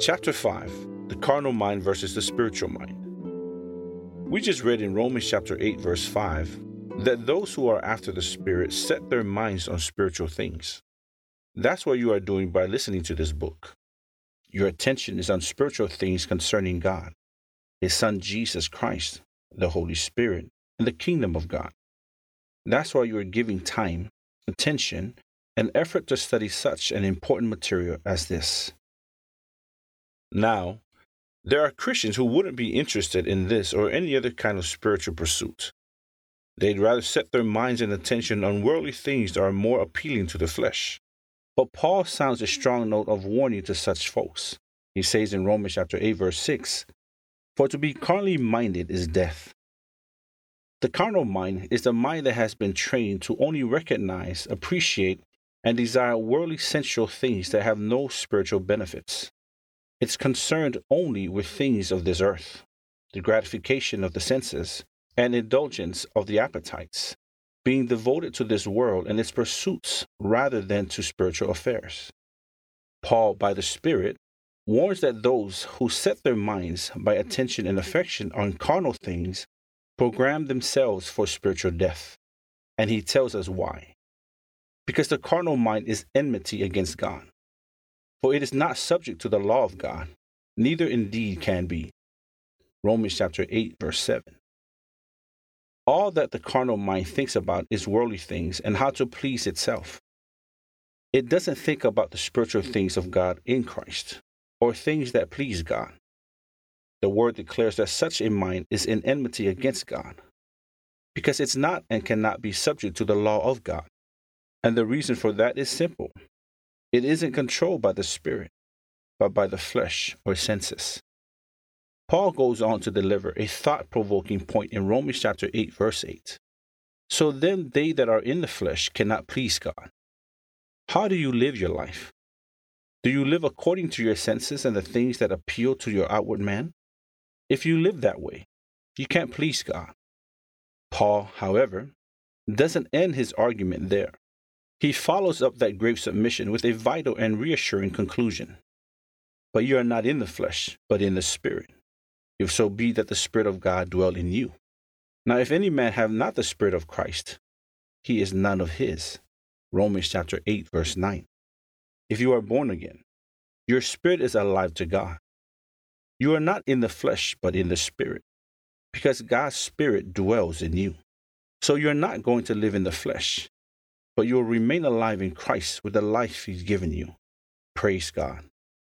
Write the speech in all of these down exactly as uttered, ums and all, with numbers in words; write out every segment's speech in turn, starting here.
Chapter five, the carnal mind versus the spiritual mind. We just read in Romans chapter eight, verse five, that those who are after the Spirit set their minds on spiritual things. That's what you are doing by listening to this book. Your attention is on spiritual things concerning God, His Son Jesus Christ, the Holy Spirit, and the kingdom of God. That's why you are giving time, attention, and effort to study such an important material as this. Now, there are Christians who wouldn't be interested in this or any other kind of spiritual pursuit. They'd rather set their minds and attention on worldly things that are more appealing to the flesh. But Paul sounds a strong note of warning to such folks. He says in Romans chapter eight, verse six, "For to be carnally minded is death." The carnal mind is the mind that has been trained to only recognize, appreciate, and desire worldly sensual things that have no spiritual benefits. It's concerned only with things of this earth, the gratification of the senses, and indulgence of the appetites, being devoted to this world and its pursuits rather than to spiritual affairs. Paul, by the Spirit, warns that those who set their minds by attention and affection on carnal things program themselves for spiritual death. And he tells us why. Because the carnal mind is enmity against God. For it is not subject to the law of God, neither indeed can be. Romans chapter eight, verse seven. All that the carnal mind thinks about is worldly things and how to please itself. It doesn't think about the spiritual things of God in Christ, or things that please God. The Word declares that such a mind is in enmity against God, because it's not and cannot be subject to the law of God. And the reason for that is simple. It isn't controlled by the Spirit, but by the flesh or senses. Paul goes on to deliver a thought-provoking point in Romans chapter eight, verse eight. So then they that are in the flesh cannot please God. How do you live your life? Do you live according to your senses and the things that appeal to your outward man? If you live that way, you can't please God. Paul, however, doesn't end his argument there. He follows up that great submission with a vital and reassuring conclusion. But you are not in the flesh, but in the Spirit, if so be that the Spirit of God dwell in you. Now if any man have not the Spirit of Christ, he is none of his. Romans chapter eight, verse nine. If you are born again, your spirit is alive to God. You are not in the flesh, but in the Spirit, because God's Spirit dwells in you. So you're not going to live in the flesh, but you will remain alive in Christ with the life He's given you. Praise God.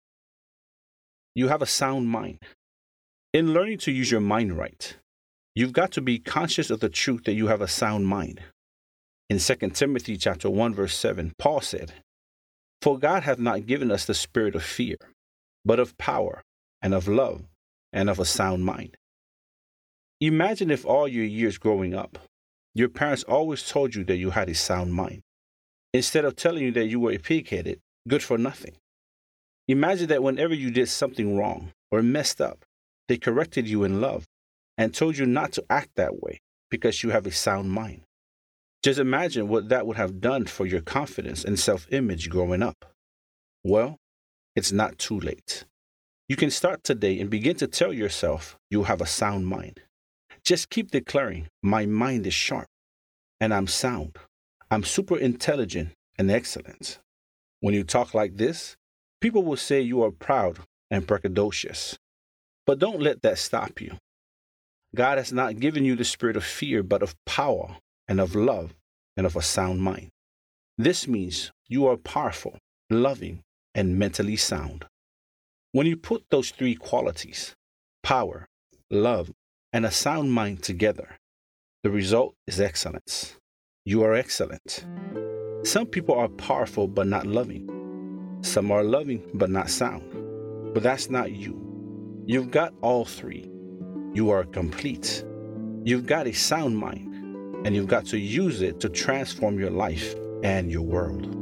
You have a sound mind. In learning to use your mind right, you've got to be conscious of the truth that you have a sound mind. In Second Timothy chapter one, verse seven, Paul said, "For God hath not given us the spirit of fear, but of power, and of love, and of a sound mind." Imagine if all your years growing up, your parents always told you that you had a sound mind, instead of telling you that you were a pig-headed, good-for-nothing. Imagine that whenever you did something wrong or messed up, they corrected you in love and told you not to act that way because you have a sound mind. Just imagine what that would have done for your confidence and self-image growing up. Well, it's not too late. You can start today and begin to tell yourself you have a sound mind. Just keep declaring, "My mind is sharp, and I'm sound. I'm super intelligent and excellent." When you talk like this, people will say you are proud and braggadocious. But don't let that stop you. God has not given you the spirit of fear, but of power and of love and of a sound mind. This means you are powerful, loving, and mentally sound. When you put those three qualities, power, love, and a sound mind together, the result is excellence. You are excellent. Some people are powerful but not loving. Some are loving but not sound. But that's not you. You've got all three. You are complete. You've got a sound mind, and you've got to use it to transform your life and your world.